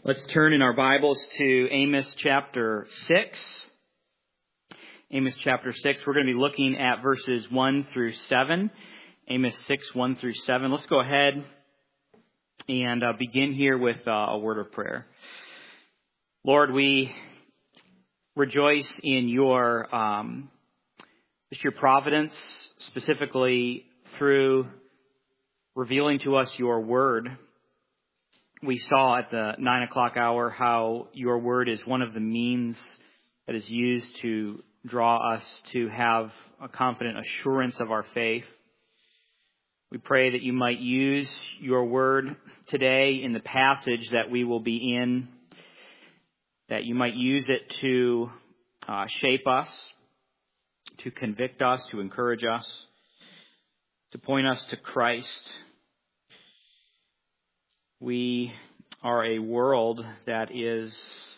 Let's turn in our Bibles to Amos chapter 6. Amos chapter 6, we're going to be looking at verses 1 through 7. Amos 6, 1 through 7. Let's go ahead and begin here with a word of prayer. Lord, we rejoice in your providence, specifically through revealing to us your word. We saw at the 9 o'clock hour how your word is one of the means that is used to draw us to have a confident assurance of our faith. We pray that you might use your word today in the passage that we will be in, that you might use it to shape us, to convict us, to encourage us, to point us to Christ. We are a world that is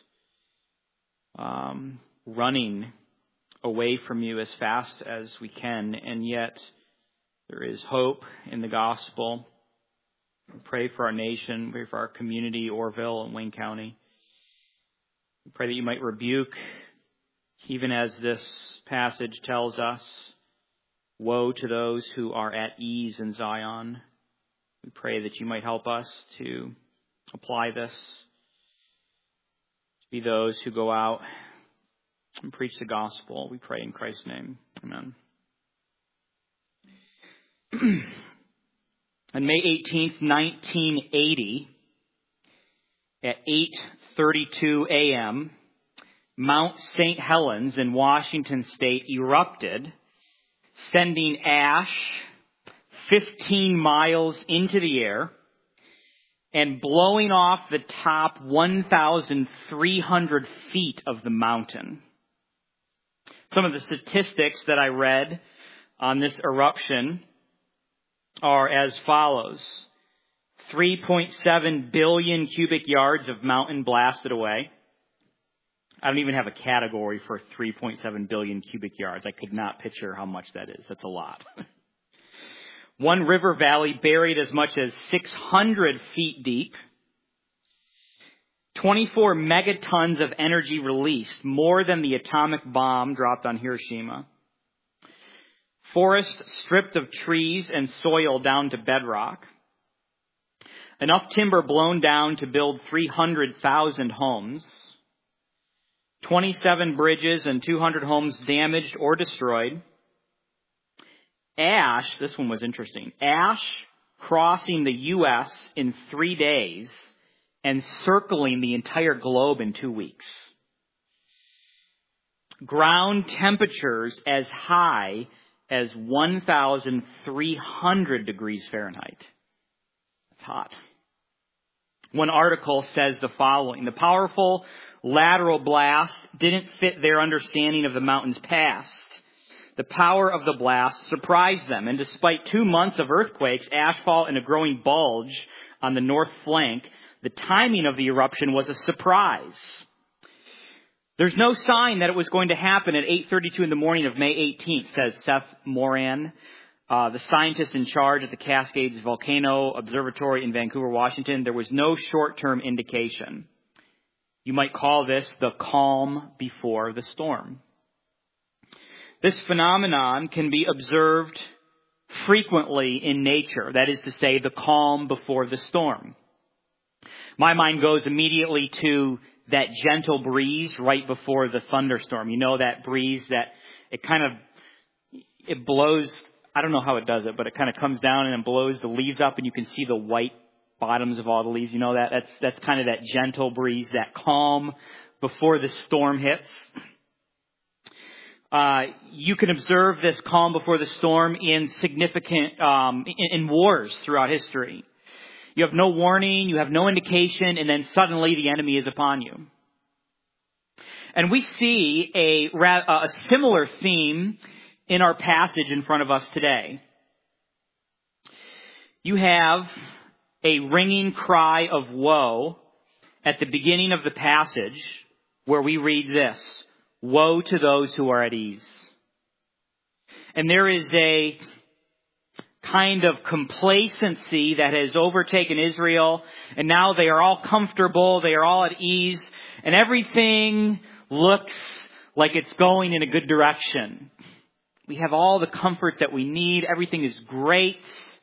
running away from you as fast as we can, and yet there is hope in the gospel. We pray for our nation, pray for our community, Orville and Wayne County. We pray that you might rebuke, even as this passage tells us, woe to those who are at ease in Zion. We pray that you might help us to apply this, to be those who go out and preach the gospel. We pray in Christ's name. Amen. On May 18th, 1980, at 8:32 a.m., Mount St. Helens in Washington State erupted, sending ash 15 miles into the air and blowing off the top 1,300 feet of the mountain. Some of the statistics that I read on this eruption are as follows. 3.7 billion cubic yards of mountain blasted away. I don't even have a category for 3.7 billion cubic yards. I could not picture how much that is. That's a lot. One river valley buried as much as 600 feet deep. 24 megatons of energy released, more than the atomic bomb dropped on Hiroshima. Forest stripped of trees and soil down to bedrock. Enough timber blown down to build 300,000 homes. 27 bridges and 200 homes damaged or destroyed. Ash, this one was interesting, ash crossing the U.S. in 3 days and circling the entire globe in 2 weeks. Ground temperatures as high as 1,300 degrees Fahrenheit. That's hot. One article says the following: the powerful lateral blast didn't fit their understanding of the mountain's past. The power of the blast surprised them, and despite 2 months of earthquakes, ashfall, and a growing bulge on the north flank, the timing of the eruption was a surprise. There's no sign that it was going to happen at 8:32 in the morning of May 18th, says Seth Moran, the scientist in charge at the Cascades Volcano Observatory in Vancouver, Washington. There was no short-term indication. You might call this the calm before the storm. This phenomenon can be observed frequently in nature, that is to say, the calm before the storm. My mind goes immediately to that gentle breeze right before the thunderstorm. You know, that breeze that it blows, I don't know how it does it, but it kind of comes down and it blows the leaves up and you can see the white bottoms of all the leaves. You know, that's kind of that gentle breeze, that calm before the storm hits. You can observe this calm before the storm in significant, in wars throughout history. You have no warning, you have no indication, and then suddenly the enemy is upon you. And we see a similar theme in our passage in front of us today. You have a ringing cry of woe at the beginning of the passage where we read this: woe to those who are at ease. And there is a kind of complacency that has overtaken Israel, and now they are all comfortable, they are all at ease, and everything looks like it's going in a good direction. We have all the comforts that we need, everything is great.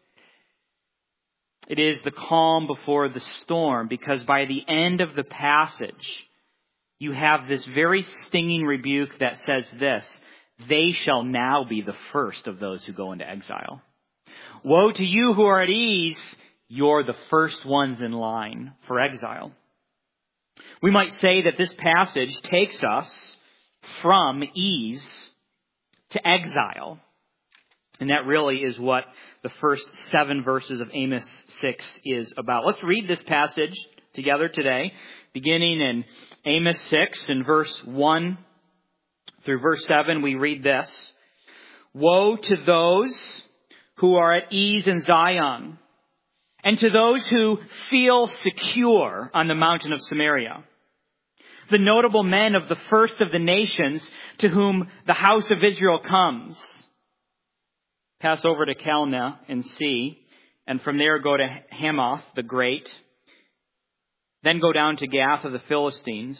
It is the calm before the storm, because by the end of the passage, you have this very stinging rebuke that says this: they shall now be the first of those who go into exile. Woe to you who are at ease, you're the first ones in line for exile. We might say that this passage takes us from ease to exile. And that really is what the first 7 verses of Amos 6 is about. Let's read this passage together today, beginning in Amos 6 in verse 1 through verse 7. We read this: Woe to those who are at ease in Zion, and to those who feel secure on the mountain of Samaria, the notable men of the first of the nations to whom the house of Israel comes. Pass over to Calneh and see, and from there go to Hamath the Great, then go down to Gath of the Philistines.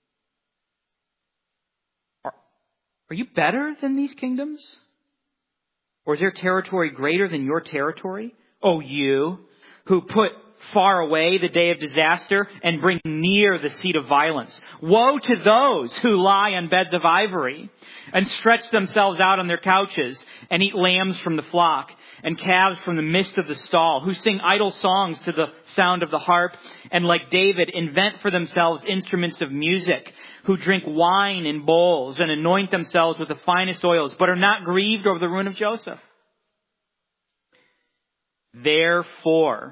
Are you better than these kingdoms? Or is their territory greater than your territory? O you who put far away the day of disaster and bring near the seat of violence. Woe to those who lie on beds of ivory and stretch themselves out on their couches and eat lambs from the flock and calves from the midst of the stall, who sing idle songs to the sound of the harp and, like David, invent for themselves instruments of music, who drink wine in bowls and anoint themselves with the finest oils, but are not grieved over the ruin of Joseph. Therefore,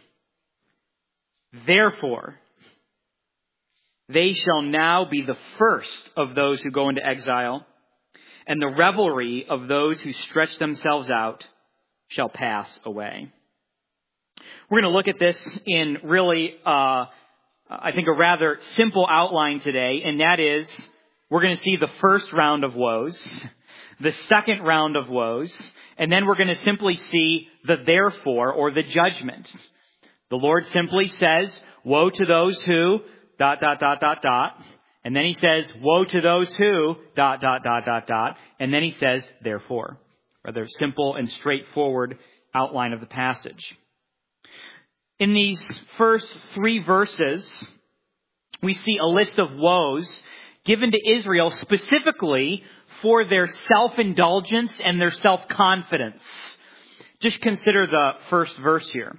they shall now be the first of those who go into exile, and the revelry of those who stretch themselves out shall pass away. We're going to look at this in really, I think, a rather simple outline today, and that is, we're going to see the first round of woes, the second round of woes, and then we're going to simply see the therefore, or the judgment. The Lord simply says, woe to those who, ... And then he says, woe to those who, ... And then he says, therefore. Rather simple and straightforward outline of the passage. In these first 3 verses, we see a list of woes given to Israel specifically for their self-indulgence and their self-confidence. Just consider the first verse here.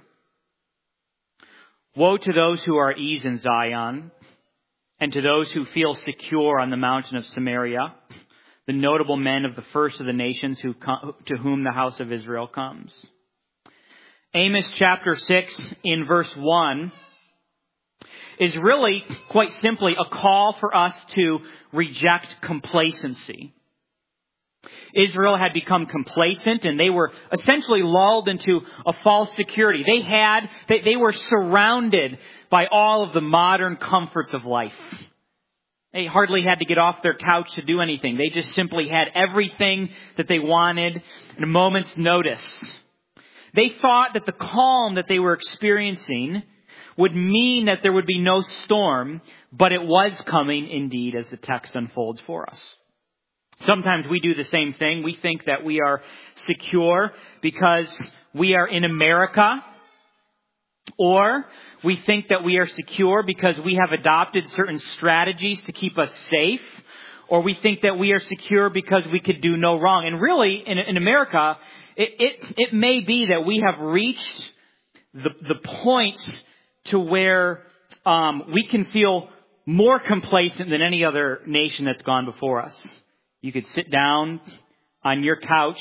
Woe to those who are at ease in Zion, and to those who feel secure on the mountain of Samaria, the notable men of the first of the nations to whom the house of Israel comes. Amos chapter 6 in verse 1 is really quite simply a call for us to reject complacency. Israel had become complacent, and they were essentially lulled into a false security. They were surrounded by all of the modern comforts of life. They hardly had to get off their couch to do anything. They just simply had everything that they wanted in a moment's notice. They thought that the calm that they were experiencing would mean that there would be no storm, but it was coming indeed, as the text unfolds for us. Sometimes we do the same thing. We think that we are secure because we are in America, or we think that we are secure because we have adopted certain strategies to keep us safe, or we think that we are secure because we could do no wrong. And really, in America, it may be that we have reached the point to where we can feel more complacent than any other nation that's gone before us. You could sit down on your couch,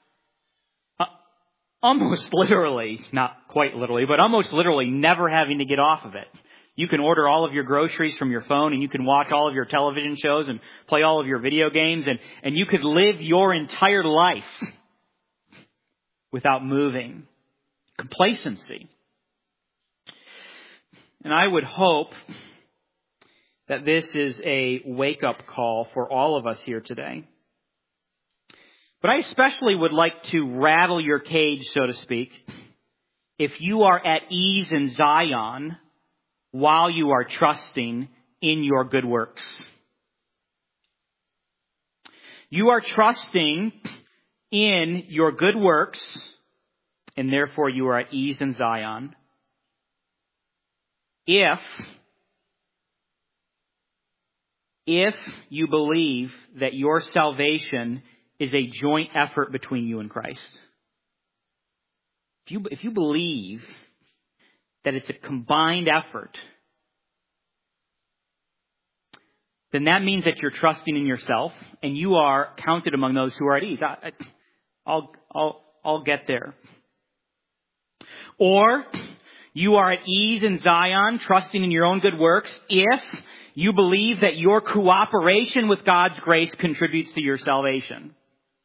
almost literally, not quite literally, but almost literally never having to get off of it. You can order all of your groceries from your phone, and you can watch all of your television shows and play all of your video games, and you could live your entire life without moving. Complacency. And I would hope that this is a wake-up call for all of us here today. But I especially would like to rattle your cage, so to speak, if you are at ease in Zion while you are trusting in your good works. You are trusting in your good works, and therefore you are at ease in Zion. If you believe that your salvation is a joint effort between you and Christ. If you believe that it's a combined effort, then that means that you're trusting in yourself and you are counted among those who are at ease. I'll get there. Or you are at ease in Zion, trusting in your own good works, if you believe that your cooperation with God's grace contributes to your salvation.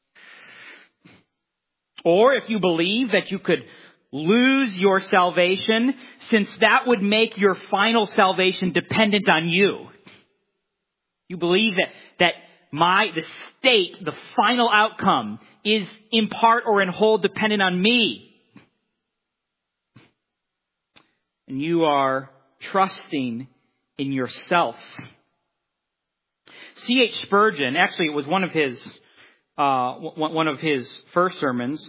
Or if you believe that you could lose your salvation, since that would make your final salvation dependent on you. You believe that the final outcome is in part or in whole dependent on me. And you are trusting in yourself. C.H. Spurgeon, actually it was one of his first sermons,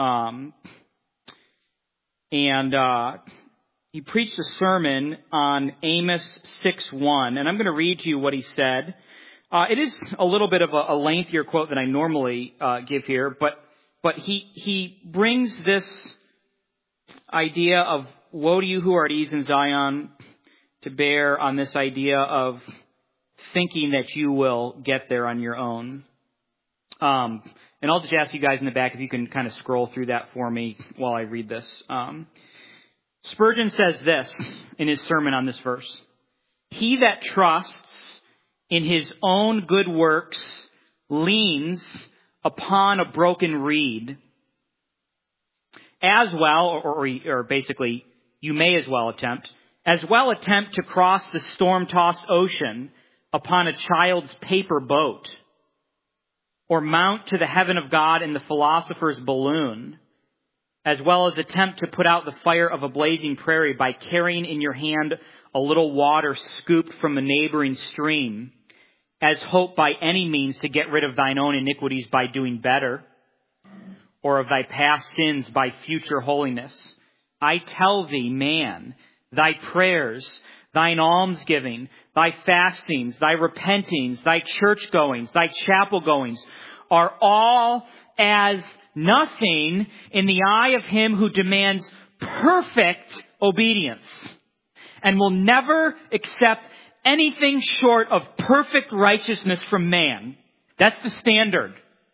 and he preached a sermon on Amos 6:1, and I'm going to read to you what he said. It is a little bit of a lengthier quote than I normally give here, but he brings this idea of woe to you who are at ease in Zion to bear on this idea of thinking that you will get there on your own. And I'll just ask you guys in the back if you can kind of scroll through that for me while I read this. Spurgeon says this in his sermon on this verse. He that trusts in his own good works leans upon a broken reed. As well, or basically, you may as well attempt to cross the storm-tossed ocean upon a child's paper boat, or mount to the heaven of God in the philosopher's balloon, as well as attempt to put out the fire of a blazing prairie by carrying in your hand a little water scooped from a neighboring stream, as hope by any means to get rid of thine own iniquities by doing better, or of thy past sins by future holiness. I tell thee, man, thy prayers, thine almsgiving, thy fastings, thy repentings, thy church goings, thy chapel goings are all as nothing in the eye of him who demands perfect obedience and will never accept anything short of perfect righteousness from man. That's the standard.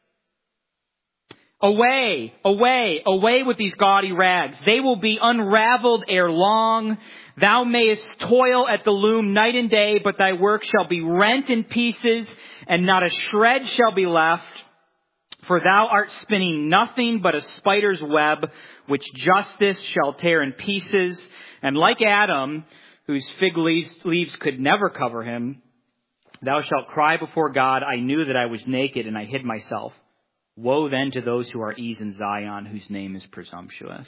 Away, away, away with these gaudy rags. They will be unraveled ere long. Thou mayest toil at the loom night and day, but thy work shall be rent in pieces, and not a shred shall be left. For thou art spinning nothing but a spider's web, which justice shall tear in pieces. And like Adam, whose fig leaves could never cover him, thou shalt cry before God, I knew that I was naked, and I hid myself. Woe then to those who are at ease in Zion, whose name is presumptuous.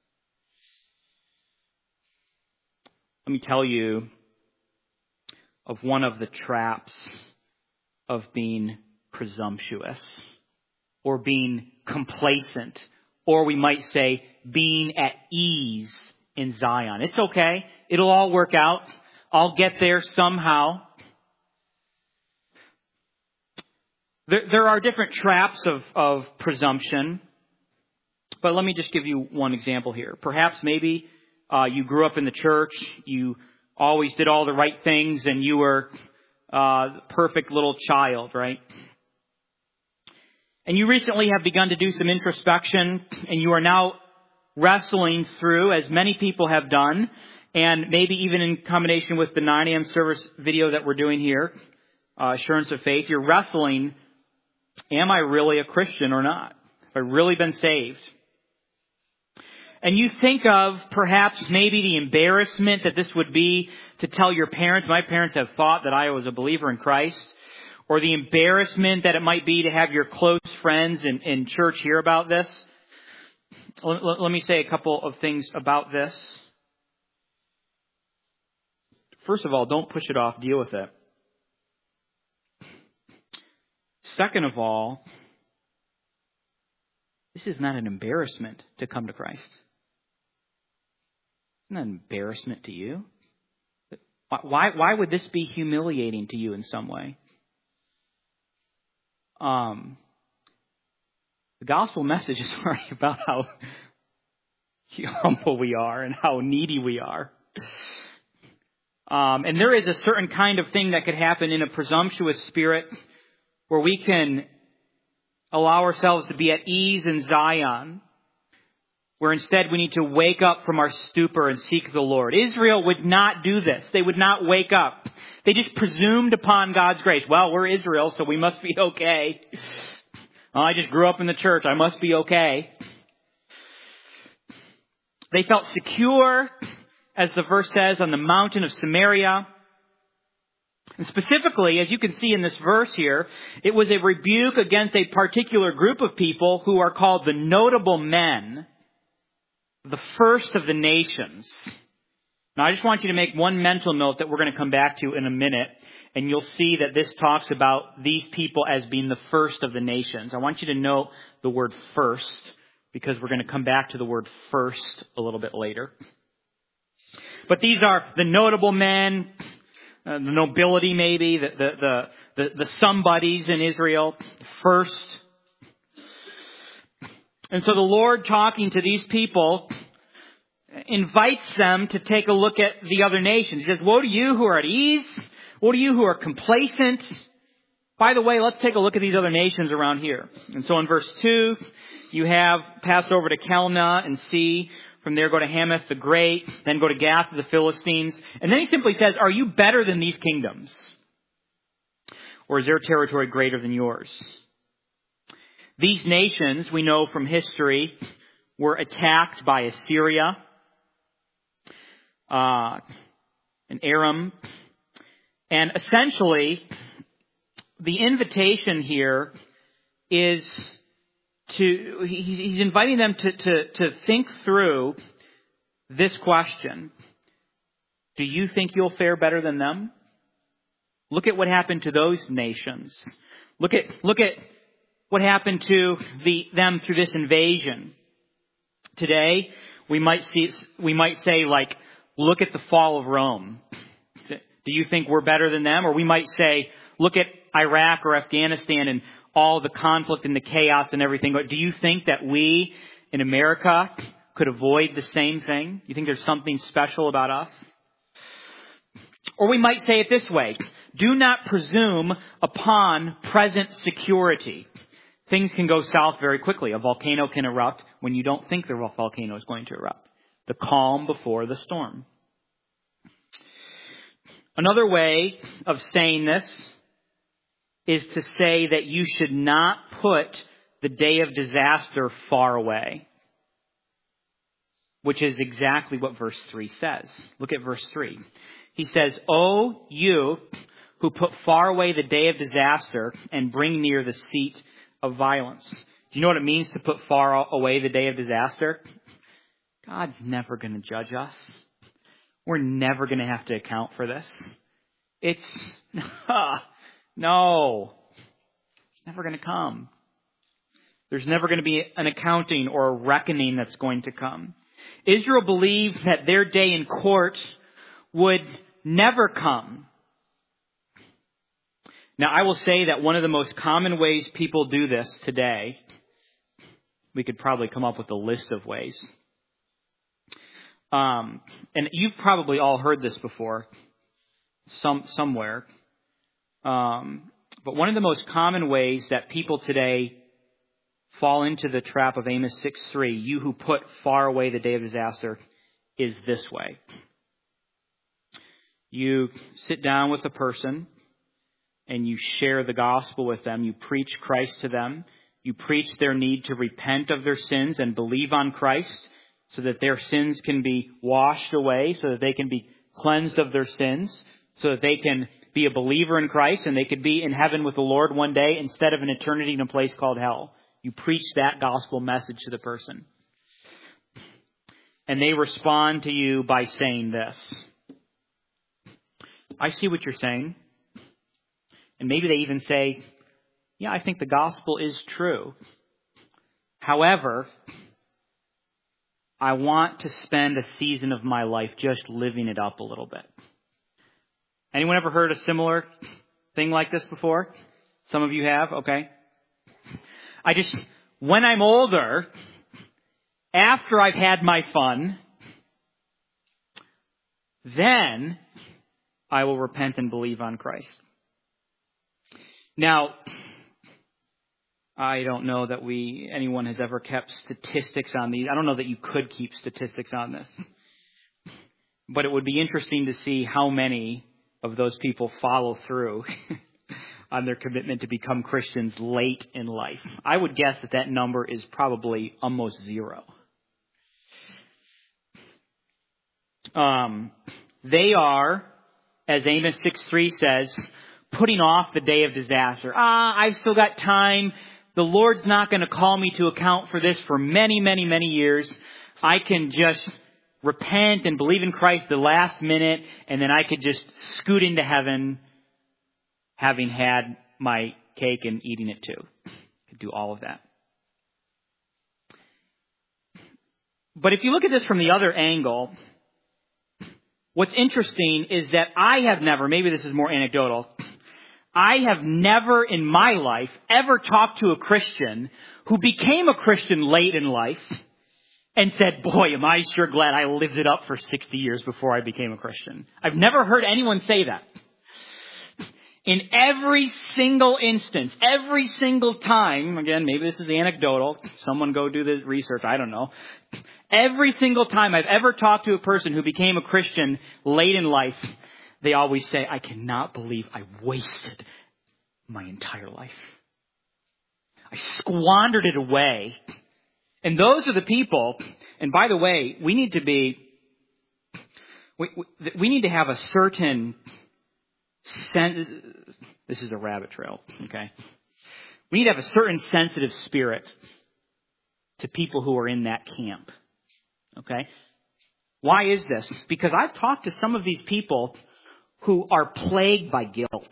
Let me tell you of one of the traps of being presumptuous, or being complacent, or we might say being at ease in Zion. It's okay. It'll all work out. I'll get there somehow. There are different traps of presumption, but let me just give you one example here. Perhaps maybe you grew up in the church, you always did all the right things, and you were the perfect little child, right? And you recently have begun to do some introspection, and you are now wrestling through, as many people have done, and maybe even in combination with the 9 a.m. service video that we're doing here, Assurance of Faith, you're wrestling, am I really a Christian or not? Have I really been saved? And you think of perhaps maybe the embarrassment that this would be to tell your parents. My parents have thought that I was a believer in Christ. or the embarrassment that it might be to have your close friends in church hear about this. Let me say a couple of things about this. First of all, don't push it off. Deal with it. Second of all, this is not an embarrassment to come to Christ. It's not an embarrassment to you. Why would this be humiliating to you in some way? The gospel message is already about how humble we are and how needy we are. And there is a certain kind of thing that could happen in a presumptuous spirit where we can allow ourselves to be at ease in Zion, where instead we need to wake up from our stupor and seek the Lord. Israel would not do this. They would not wake up. They just presumed upon God's grace. Well, we're Israel, so we must be okay. I just grew up in the church. I must be okay. They felt secure, as the verse says, on the mountain of Samaria. And specifically, as you can see in this verse here, it was a rebuke against a particular group of people who are called the notable men, the first of the nations. Now, I just want you to make one mental note that we're going to come back to in a minute, and you'll see that this talks about these people as being the first of the nations. I want you to note the word first, because we're going to come back to the word first a little bit later. But these are the notable men, the nobility maybe, the somebodies in Israel, first. And so the Lord, talking to these people, invites them to take a look at the other nations. He says, woe to you who are at ease. Woe to you who are complacent. By the way, let's take a look at these other nations around here. And so in verse 2, you have pass over to Kelna and see. From there go to Hamath the Great. Then go to Gath of the Philistines. And then he simply says, are you better than these kingdoms? Or is their territory greater than yours? These nations, we know from history, were attacked by Assyria and Aram. And essentially, the invitation here is he's inviting them to think through this question. Do you think you'll fare better than them? Look at what happened to those nations. Look at what happened to them through this invasion. Today, we might say, like, look at the fall of Rome. Do you think we're better than them? Or we might say, look at Iraq or Afghanistan and all the conflict and the chaos and everything. But do you think that we in America could avoid the same thing? You think there's something special about us? Or we might say it this way. Do not presume upon present security. Things can go south very quickly. A volcano can erupt when you don't think the volcano is going to erupt. The calm before the storm. Another way of saying this is to say that you should not put the day of disaster far away, which is exactly what verse 3 says. Look at verse 3. He says, "O you who put far away the day of disaster and bring near the seat of violence." Do you know what it means to put far away the day of disaster? God's never going to judge us. We're never going to have to account for this. No. It's never going to come. There's never going to be an accounting or a reckoning that's going to come. Israel believed that their day in court would never come. Now, I will say that one of the most common ways people do this today, we could probably come up with a list of ways. And you've probably all heard this before, somewhere. But one of the most common ways that people today fall into the trap of Amos 6:3, you who put far away the day of disaster, is this way. You sit down with a person and you share the gospel with them. You preach Christ to them. You preach their need to repent of their sins and believe on Christ so that their sins can be washed away, so that they can be cleansed of their sins, so that they can be a believer in Christ and they could be in heaven with the Lord one day instead of an eternity in a place called hell. You preach that gospel message to the person. And they respond to you by saying this. I see what you're saying. And maybe they even say, yeah, I think the gospel is true. However, I want to spend a season of my life just living it up a little bit. Anyone ever heard a similar thing like this before? Some of you have? Okay. When I'm older, after I've had my fun, then I will repent and believe on Christ. Now, I don't know that anyone has ever kept statistics on these. I don't know that you could keep statistics on this. But it would be interesting to see how many of those people follow through on their commitment to become Christians late in life. I would guess that number is probably almost zero. They are, as Amos 6:3 says, putting off the day of disaster. I've still got time. The Lord's not going to call me to account for this for many, many, many years. I can just repent and believe in Christ the last minute, and then I could just scoot into heaven having had my cake and eating it too. I could do all of that. But if you look at this from the other angle, what's interesting is that I have never, maybe this is more anecdotal, I have never in my life ever talked to a Christian who became a Christian late in life and said, boy, am I sure glad I lived it up for 60 years before I became a Christian. I've never heard anyone say that. In every single instance, every single time, again, maybe this is anecdotal, someone go do the research, I don't know. Every single time I've ever talked to a person who became a Christian late in life, they always say, I cannot believe I wasted my entire life. I squandered it away. And those are the people, and by the way, we need to have a certain sense, this is a rabbit trail, okay? We need to have a certain sensitive spirit to people who are in that camp, okay? Why is this? Because I've talked to some of these people who are plagued by guilt.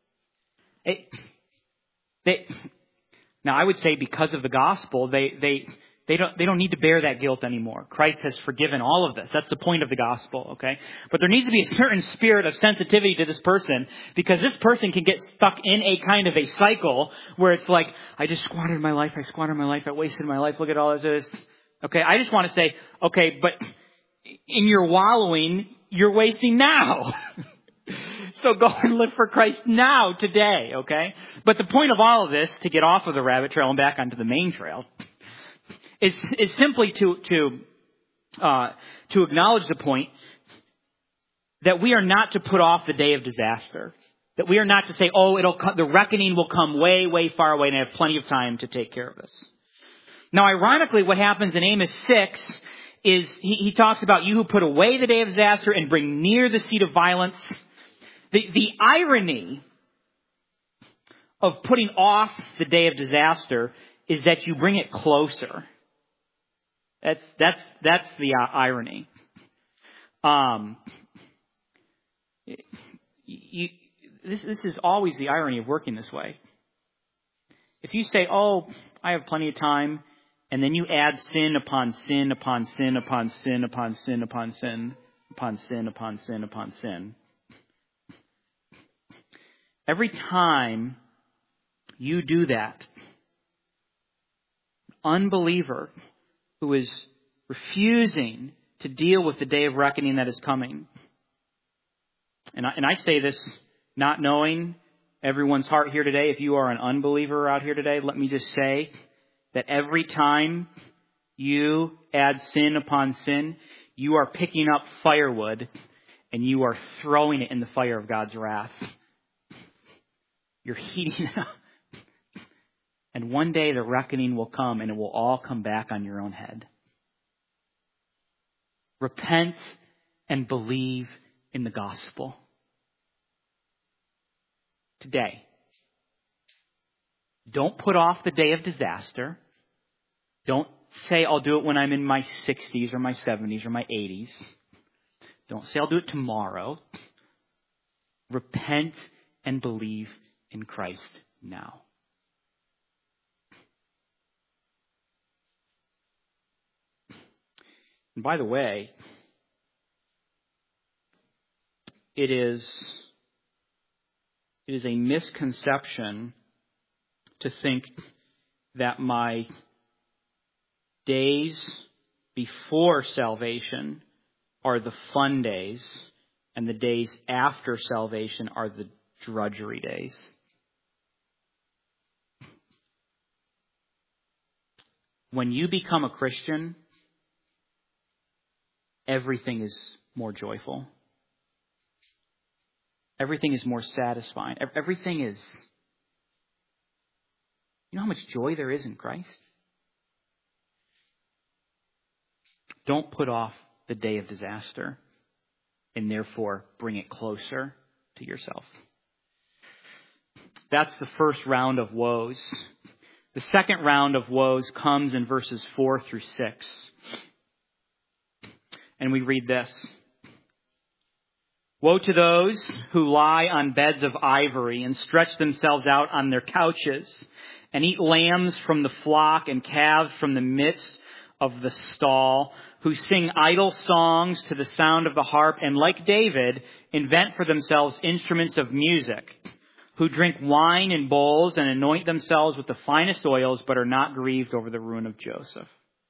Now, I would say because of the gospel, they don't need to bear that guilt anymore. Christ has forgiven all of this. That's the point of the gospel, okay? But there needs to be a certain spirit of sensitivity to this person, because this person can get stuck in a kind of a cycle where it's like, I just squandered my life, I wasted my life, look at all this. Okay, I just want to say, okay, but in your wallowing, you're wasting now. So go and live for Christ now, today, okay? But the point of all of this, to get off of the rabbit trail and back onto the main trail, is simply to acknowledge the point that we are not to put off the day of disaster. That we are not to say, the reckoning will come way, way far away and I have plenty of time to take care of this. Now, ironically, what happens in Amos 6 is he talks about you who put away the day of disaster and bring near the seat of violence. The irony of putting off the day of disaster is that you bring it closer. That's the irony. This is always the irony of working this way. If you say, I have plenty of time, and then you add sin upon sin upon sin upon sin upon sin upon sin upon sin upon sin upon sin. Every time you do that, unbeliever who is refusing to deal with the day of reckoning that is coming. And I say this not knowing everyone's heart here today. If you are an unbeliever out here today, let me just say that every time you add sin upon sin, you are picking up firewood and you are throwing it in the fire of God's wrath. You're heating it up. And one day the reckoning will come and it will all come back on your own head. Repent and believe in the gospel. today. Don't put off the day of disaster. Don't say I'll do it when I'm in my 60s or my 70s or my 80s. Don't say I'll do it tomorrow. Repent and believe in Christ now. And by the way, it is a misconception to think that my days before salvation are the fun days and the days after salvation are the drudgery days. When you become a Christian, everything is more joyful. Everything is more satisfying. Everything is... You know how much joy there is in Christ? Don't put off the day of disaster and therefore bring it closer to yourself. That's the first round of woes. The second round of woes comes in verses 4 through 6. And we read this. Woe to those who lie on beds of ivory and stretch themselves out on their couches and eat lambs from the flock and calves from the midst of the stall, who sing idle songs to the sound of the harp and, like David, invent for themselves instruments of music, who drink wine in bowls and anoint themselves with the finest oils, but are not grieved over the ruin of Joseph.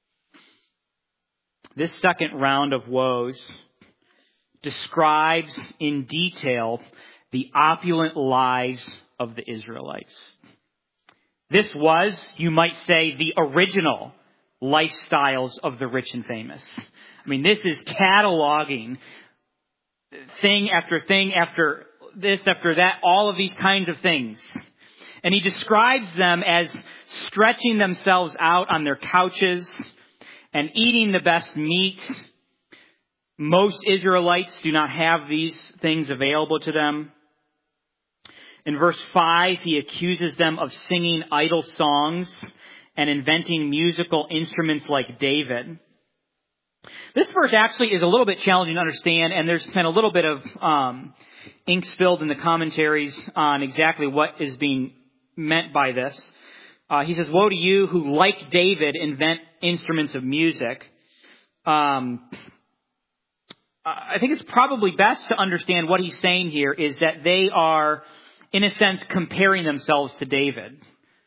This second round of woes describes in detail the opulent lives of the Israelites. This was, you might say, the original lifestyles of the rich and famous. I mean, this is cataloging thing after thing after this, after that, all of these kinds of things. And he describes them as stretching themselves out on their couches and eating the best meat. Most Israelites do not have these things available to them. In verse 5, he accuses them of singing idle songs and inventing musical instruments like David. This verse actually is a little bit challenging to understand, and there's been a little bit of ink spilled in the commentaries on exactly what is being meant by this. He says, woe to you who, like David, invent instruments of music. I think it's probably best to understand what he's saying here is that they are, in a sense, comparing themselves to David.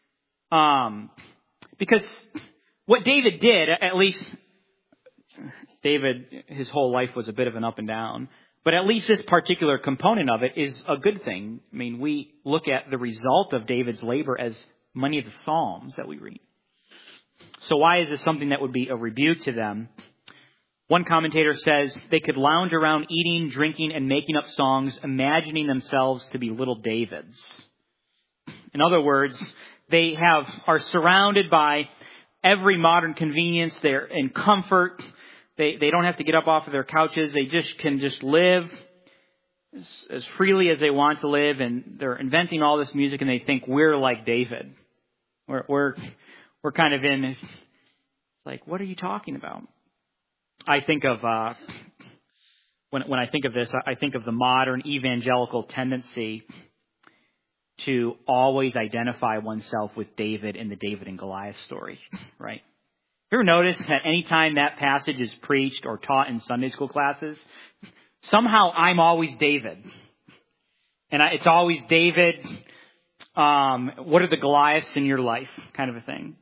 Because what David did, at least David, his whole life was a bit of an up and down, but at least this particular component of it is a good thing. I mean, we look at the result of David's labor as many of the Psalms that we read. So why is this something that would be a rebuke to them? One commentator says they could lounge around eating, drinking, and making up songs, imagining themselves to be little Davids. In other words, they are surrounded by every modern convenience. They're in comfort. They don't have to get up off of their couches. They can live as freely as they want to live. And they're inventing all this music, and they think we're like David. We're kind of in. It's like, what are you talking about? I think of when I think of this, I think of the modern evangelical tendency to always identify oneself with David in the David and Goliath story, right? You ever notice that anytime that passage is preached or taught in Sunday school classes, somehow I'm always David. And it's always David, what are the Goliaths in your life kind of a thing.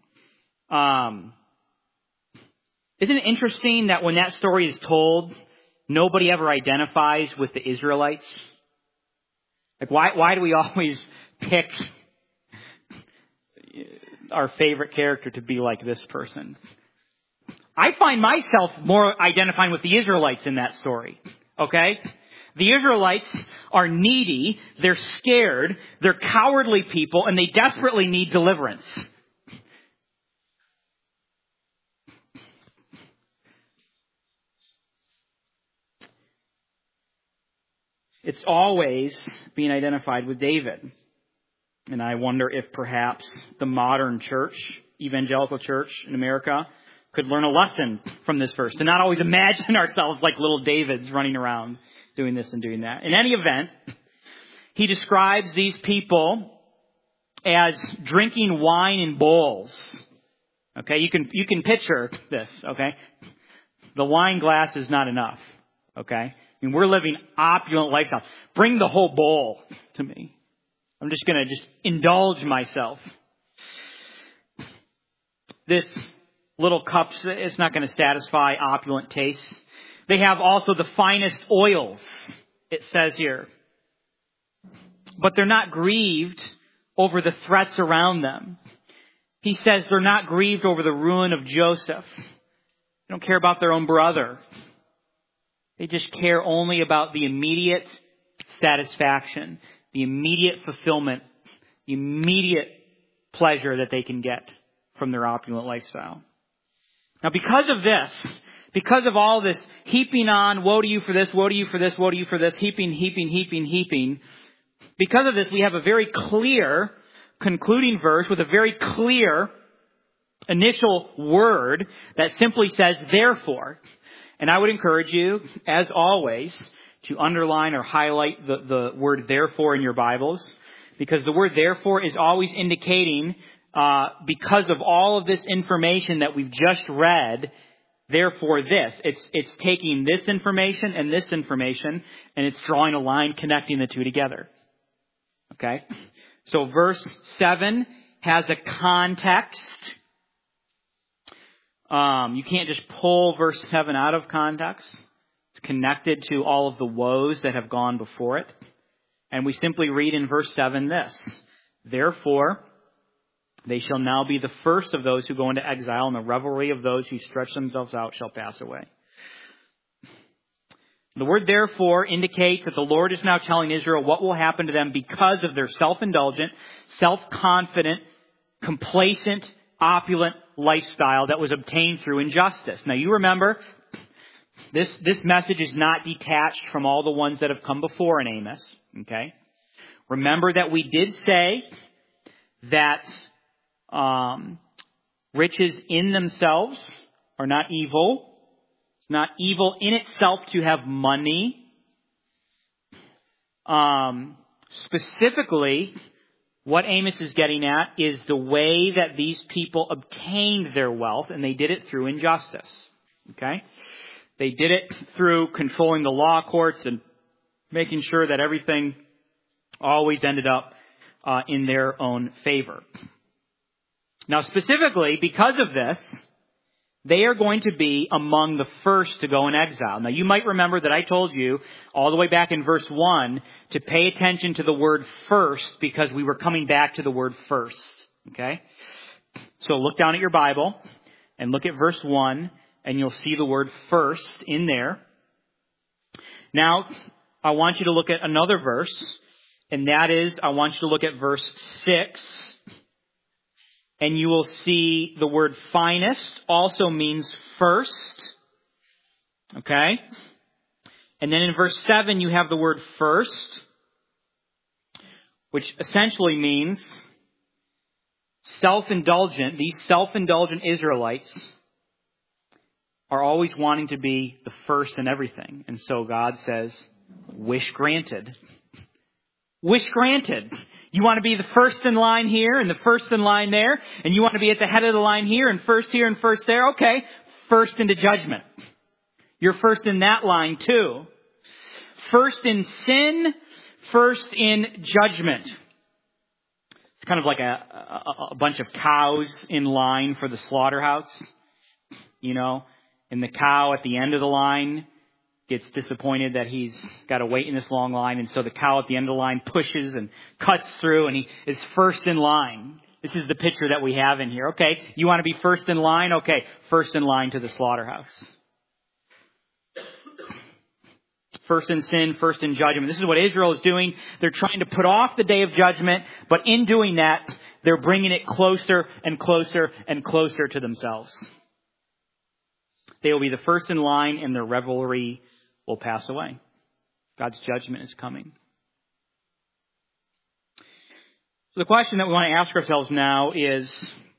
Isn't it interesting that when that story is told, nobody ever identifies with the Israelites? Like, why do we always pick our favorite character to be like this person? I find myself more identifying with the Israelites in that story. Okay? The Israelites are needy, they're scared, they're cowardly people, and they desperately need deliverance. It's always being identified with David. And I wonder if perhaps the modern church, evangelical church in America, could learn a lesson from this verse. To not always imagine ourselves like little Davids running around doing this and doing that. In any event, he describes these people as drinking wine in bowls. Okay, you can picture this, okay? The wine glass is not enough, okay? I mean, we're living opulent lifestyle. Bring the whole bowl to me. I'm just going to indulge myself. This little cup, it's not going to satisfy opulent tastes. They have also the finest oils, it says here. But they're not grieved over the threats around them. He says they're not grieved over the ruin of Joseph. They don't care about their own brother. They just care only about the immediate satisfaction, the immediate fulfillment, the immediate pleasure that they can get from their opulent lifestyle. Now, because of this, because of all this heaping on, woe to you for this, woe to you for this, woe to you for this, heaping, because of this, we have a very clear concluding verse with a very clear initial word that simply says, therefore. And I would encourage you, as always, to underline or highlight the word therefore in your Bibles, because the word therefore is always indicating, because of all of this information that we've just read, therefore this. It's taking this information and this information, and it's drawing a line connecting the two together. Okay? So verse 7 has a context. You can't just pull verse 7 out of context. It's connected to all of the woes that have gone before it. And we simply read in verse 7 this: therefore, they shall now be the first of those who go into exile, and the revelry of those who stretch themselves out shall pass away. The word therefore indicates that the Lord is now telling Israel what will happen to them because of their self-indulgent, self-confident, complacent, opulent lifestyle that was obtained through injustice. Now you remember, this message is not detached from all the ones that have come before in Amos. Okay? Remember that we did say that riches in themselves are not evil. It's not evil in itself to have money. Specifically, what Amos is getting at is the way that these people obtained their wealth, and they did it through injustice. Okay? They did it through controlling the law courts and making sure that everything always ended up in their own favor. Now, specifically, because of this, they are going to be among the first to go in exile. Now, you might remember that I told you all the way back in verse 1 to pay attention to the word first, because we were coming back to the word first. Okay? So look down at your Bible and look at verse 1, and you'll see the word first in there. Now, I want you to look at another verse, and that is, I want you to look at verse 6. And you will see the word finest also means first. Okay? And then in verse 7 you have the word first, which essentially means self-indulgent. These self-indulgent Israelites are always wanting to be the first in everything. And so God says, wish granted. Wish granted. You want to be the first in line here and the first in line there, and you want to be at the head of the line here and first here and first there. Okay, first into judgment. You're first in that line too. First in sin, first in judgment. It's kind of like a bunch of cows in line for the slaughterhouse. You know, and the cow at the end of the line gets disappointed that he's got to wait in this long line, and so the cow at the end of the line pushes and cuts through, and he is first in line. This is the picture that we have in here. Okay, you want to be first in line? Okay, first in line to the slaughterhouse. First in sin, first in judgment. This is what Israel is doing. They're trying to put off the day of judgment, but in doing that, they're bringing it closer and closer and closer to themselves. They will be the first in line, and their revelry will pass away. God's judgment is coming. So the question that we want to ask ourselves now is,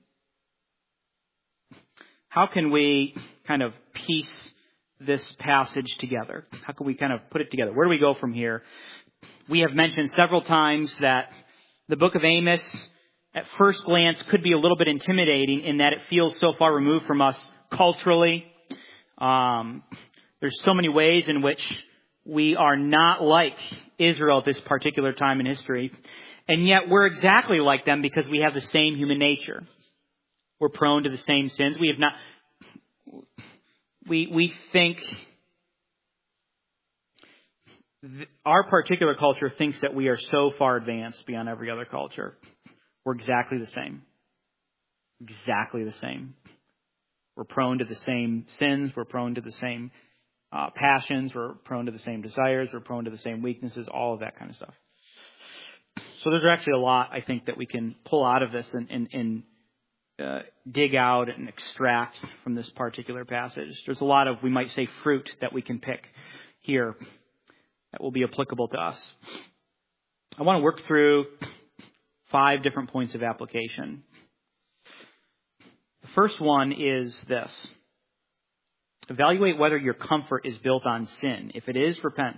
how can we kind of piece this passage together? How can we kind of put it together? Where do we go from here? We have mentioned several times that the book of Amos, at first glance, could be a little bit intimidating in that it feels so far removed from us culturally. There's so many ways in which we are not like Israel at this particular time in history. And yet we're exactly like them because we have the same human nature. We're prone to the same sins. We think our particular culture thinks that we are so far advanced beyond every other culture. We're exactly the same. Exactly the same. We're prone to the same sins. We're prone to the same passions. We're prone to the same desires. We're prone to the same weaknesses, all of that kind of stuff. So there's actually a lot, I think, that we can pull out of this and dig out and extract from this particular passage. There's a lot of, we might say, fruit that we can pick here that will be applicable to us. I want to work through 5 different points of application. The first one is this. Evaluate whether your comfort is built on sin. If it is, repent.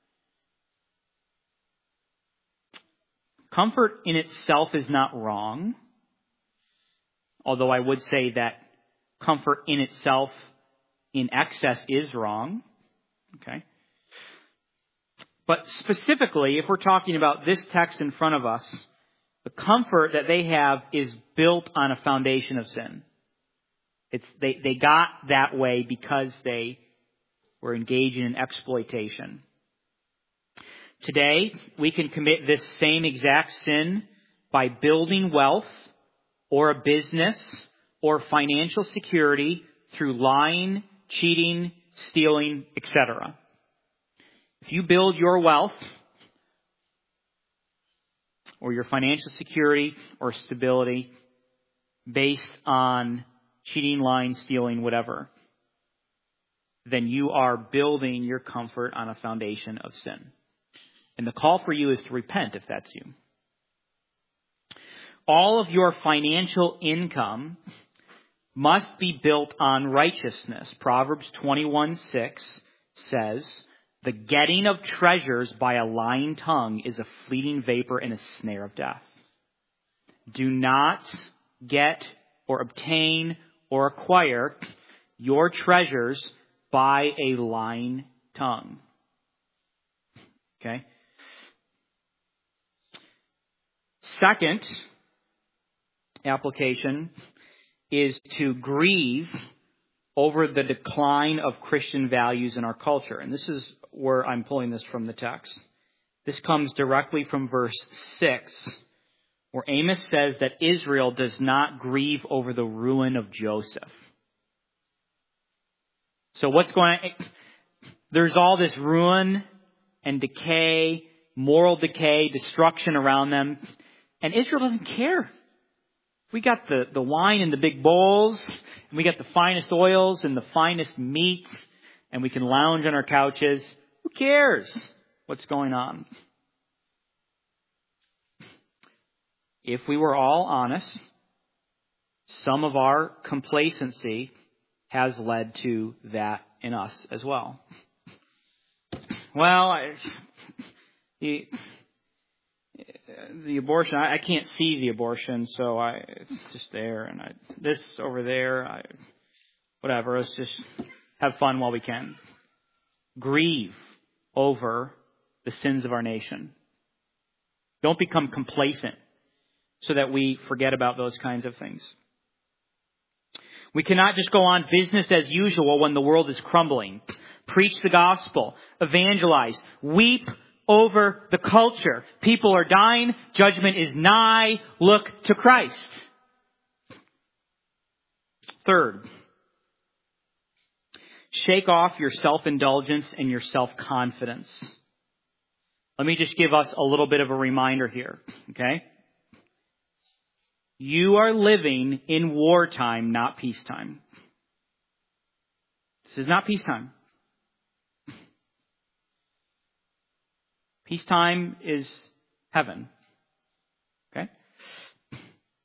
Comfort in itself is not wrong, although I would say that comfort in itself in excess is wrong. Okay. But specifically, if we're talking about this text in front of us, the comfort that they have is built on a foundation of sin. They got that way because they were engaging in exploitation. Today, we can commit this same exact sin by building wealth or a business or financial security through lying, cheating, stealing, etc. If you build your wealth or your financial security or stability based on cheating, lying, stealing, whatever, then you are building your comfort on a foundation of sin. And the call for you is to repent if that's you. All of your financial income must be built on righteousness. Proverbs 21:6 says, "The getting of treasures by a lying tongue is a fleeting vapor and a snare of death." Do not get or obtain or acquire your treasures by a lying tongue. Okay? Second application is to grieve over the decline of Christian values in our culture. And this is where I'm pulling this from the text. This comes directly from verse 6, where Amos says that Israel does not grieve over the ruin of Joseph. So what's going on? There's all this ruin and decay, moral decay, destruction around them. And Israel doesn't care. We got the wine in the big bowls, and we got the finest oils and the finest meats, and we can lounge on our couches. Who cares what's going on? If we were all honest, some of our complacency has led to that in us as well. Well, the abortion, I can't see the abortion, so it's just there, and this over there, whatever. Let's just have fun while we can. Grieve over the sins of our nation. Don't become complacent so that we forget about those kinds of things. We cannot just go on business as usual when the world is crumbling. Preach the gospel. Evangelize. Weep over the culture. People are dying. Judgment is nigh. Look to Christ. Third, shake off your self-indulgence and your self-confidence. Let me just give us a little bit of a reminder here, okay? You are living in wartime, not peacetime. This is not peacetime. Peacetime is heaven. Okay?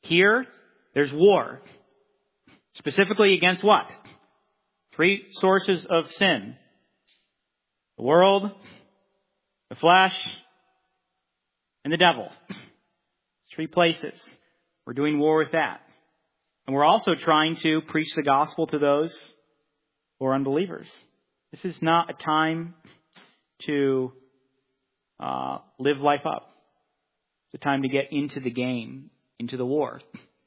Here, there's war. Specifically against what? 3 sources of sin. The world, the flesh, and the devil. 3 places. We're doing war with that. And we're also trying to preach the gospel to those who are unbelievers. This is not a time to live life up. It's a time to get into the game, into the war.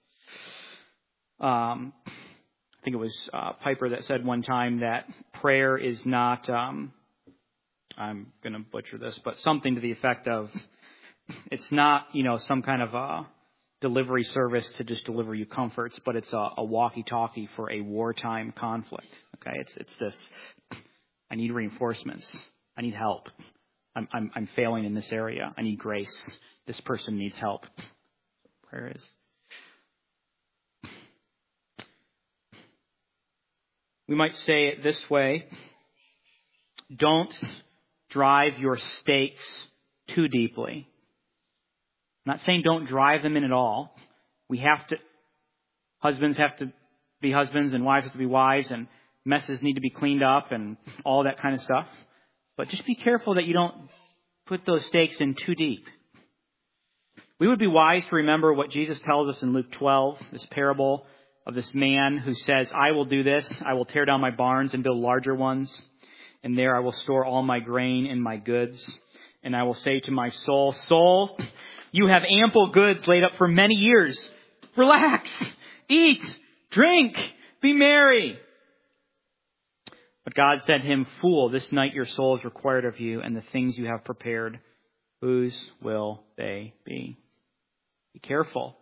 I think it was Piper that said one time that prayer is not, I'm going to butcher this, but something to the effect of, it's not, some kind of a delivery service to just deliver you comforts, but it's a walkie-talkie for a wartime conflict. Okay, it's this. I need reinforcements. I need help. I'm failing in this area. I need grace. This person needs help. Prayer is. We might say it this way. Don't drive your stakes too deeply. I'm not saying don't drive them in at all. Husbands have to be husbands and wives have to be wives and messes need to be cleaned up and all that kind of stuff. But just be careful that you don't put those stakes in too deep. We would be wise to remember what Jesus tells us in Luke 12, this parable of this man who says, I will do this. I will tear down my barns and build larger ones. And there I will store all my grain and my goods. And I will say to my soul, soul, you have ample goods laid up for many years. Relax, eat, drink, be merry. But God said to him, fool, this night your soul is required of you, and the things you have prepared, whose will they be? Be careful.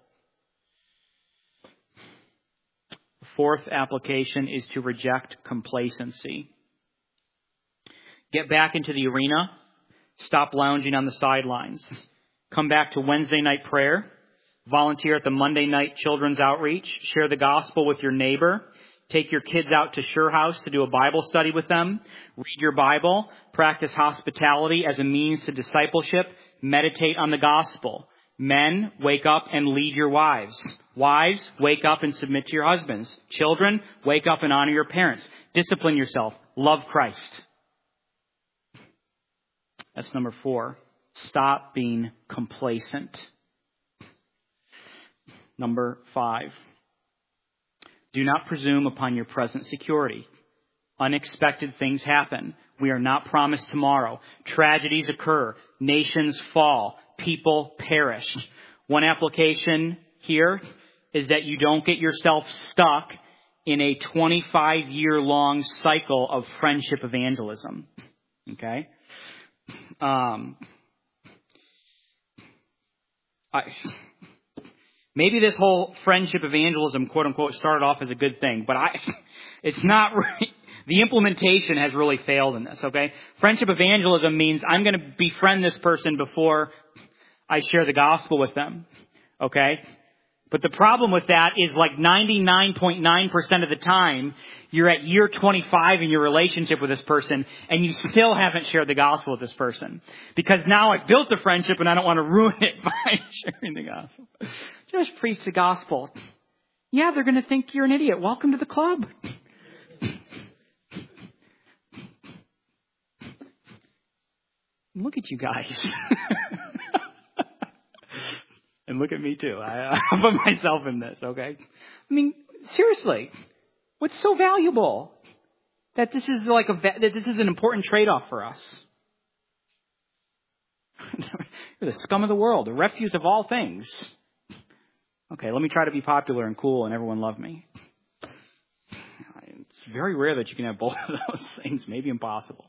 The 4th application is to reject complacency. Get back into the arena. Stop lounging on the sidelines. Come back to Wednesday night prayer. Volunteer at the Monday night children's outreach. Share the gospel with your neighbor. Take your kids out to Sure House to do a Bible study with them. Read your Bible. Practice hospitality as a means to discipleship. Meditate on the gospel. Men, wake up and lead your wives. Wives, wake up and submit to your husbands. Children, wake up and honor your parents. Discipline yourself. Love Christ. That's number 4. Stop being complacent. Number 5. Do not presume upon your present security. Unexpected things happen. We are not promised tomorrow. Tragedies occur. Nations fall. People perish. One application here is that you don't get yourself stuck in a 25-year-long cycle of friendship evangelism. Okay? Maybe this whole friendship evangelism, quote unquote, started off as a good thing, but it's not right. The implementation has really failed in this, okay? Friendship evangelism means I'm going to befriend this person before I share the gospel with them, okay? But the problem with that is like 99.9% of the time, you're at year 25 in your relationship with this person, and you still haven't shared the gospel with this person. Because now I've built the friendship, and I don't want to ruin it by sharing the gospel. Just preach the gospel. Yeah, they're going to think you're an idiot. Welcome to the club. Look at you guys. And look at me too. I put myself in this, okay? I mean, seriously, what's so valuable that this is that this is an important trade-off for us? You're the scum of the world, the refuse of all things. Okay, let me try to be popular and cool and everyone love me. It's very rare that you can have both of those things, maybe impossible.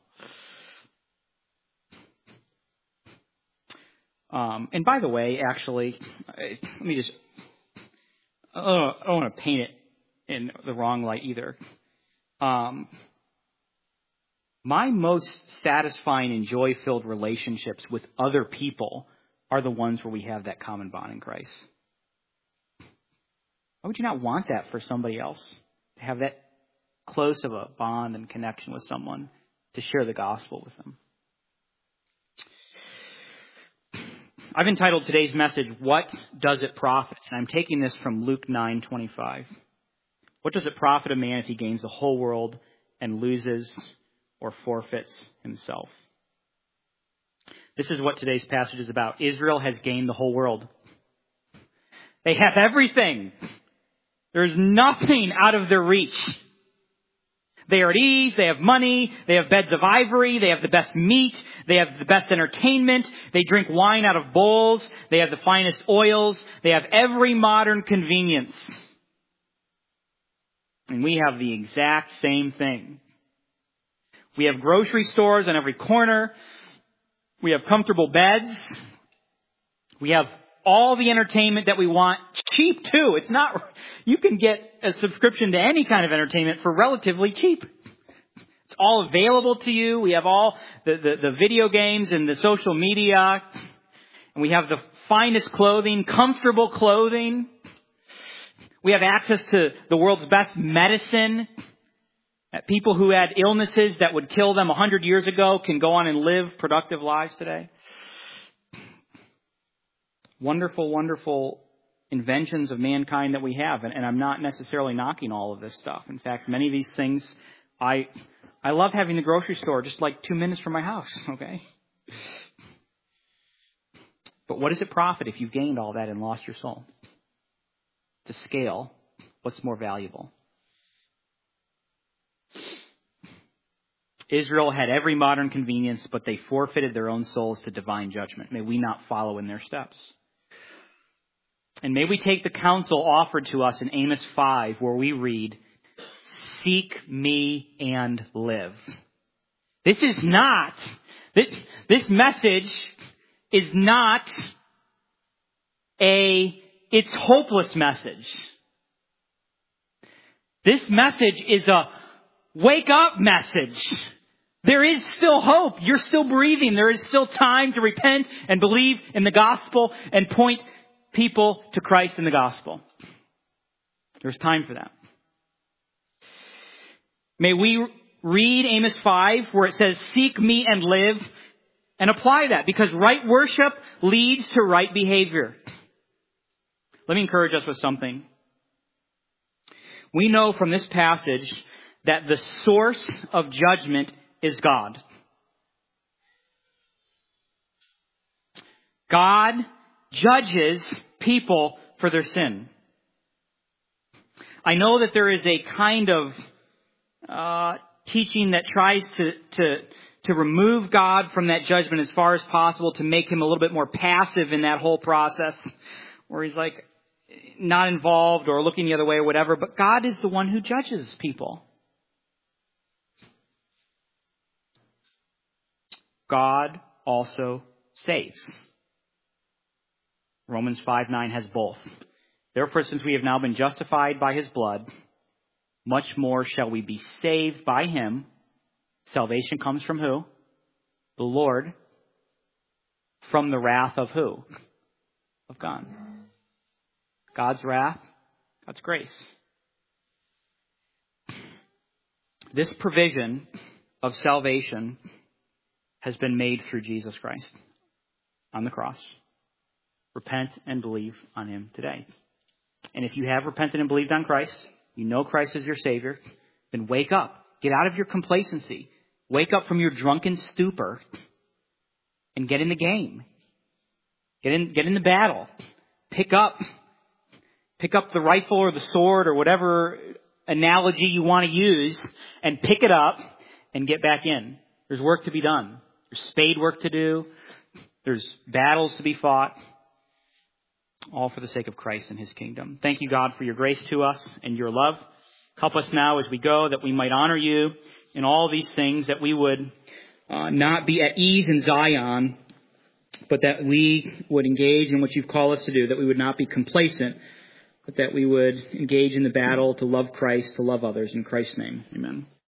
And by the way, actually, let me just, I don't want to paint it in the wrong light either. My most satisfying and joy-filled relationships with other people are the ones where we have that common bond in Christ. Why would you not want that for somebody else? To have that close of a bond and connection with someone, to share the gospel with them. I've entitled today's message, What Does It Profit? And I'm taking this from Luke 9:25. What does it profit a man if he gains the whole world and loses or forfeits himself? This is what today's passage is about. Israel has gained the whole world. They have everything. There's nothing out of their reach. They are at ease, they have money, they have beds of ivory, they have the best meat, they have the best entertainment, they drink wine out of bowls, they have the finest oils, they have every modern convenience. And we have the exact same thing. We have grocery stores on every corner, we have comfortable beds, we have all the entertainment that we want, cheap too. It's not, you can get a subscription to any kind of entertainment for relatively cheap. It's all available to you. We have all the video games and the social media. And we have the finest clothing, comfortable clothing. We have access to the world's best medicine. People who had illnesses that would kill them 100 years ago can go on and live productive lives today. Wonderful, wonderful inventions of mankind that we have. And I'm not necessarily knocking all of this stuff. In fact, many of these things, I love having the grocery store just like 2 minutes from my house, okay? But what does it profit if you've gained all that and lost your soul? To scale, what's more valuable? Israel had every modern convenience, but they forfeited their own souls to divine judgment. May we not follow in their steps. And may we take the counsel offered to us in Amos 5, where we read, "Seek me and live." This message is not it's hopeless message. This message is a wake up message. There is still hope. You're still breathing. There is still time to repent and believe in the gospel and point people to Christ in the gospel. There's time for that. May we read Amos 5 where it says, "Seek me and live," and apply that, because right worship leads to right behavior. Let me encourage us with something. We know from this passage that the source of judgment is God. God judges people for their sin. I know that there is a kind of teaching that tries to remove God from that judgment as far as possible, to make him a little bit more passive in that whole process, where he's like not involved or looking the other way or whatever. But God is the one who judges people. God also saves. Romans 5:9 has both. Therefore, since we have now been justified by his blood, much more shall we be saved by him. Salvation comes from who? The Lord. From the wrath of who? Of God. God's wrath, God's grace. This provision of salvation has been made through Jesus Christ on the cross. Repent and believe on him today. And if you have repented and believed on Christ, you know Christ is your Savior, then wake up. Get out of your complacency. Wake up from your drunken stupor and get in the game. Get in the battle. Pick up the rifle or the sword or whatever analogy you want to use, and pick it up and get back in. There's work to be done. There's spade work to do. There's battles to be fought. All for the sake of Christ and his kingdom. Thank you, God, for your grace to us and your love. Help us now as we go, that we might honor you in all these things, that we would not be at ease in Zion, but that we would engage in what you've called us to do, that we would not be complacent, but that we would engage in the battle to love Christ, to love others. In Christ's name, amen.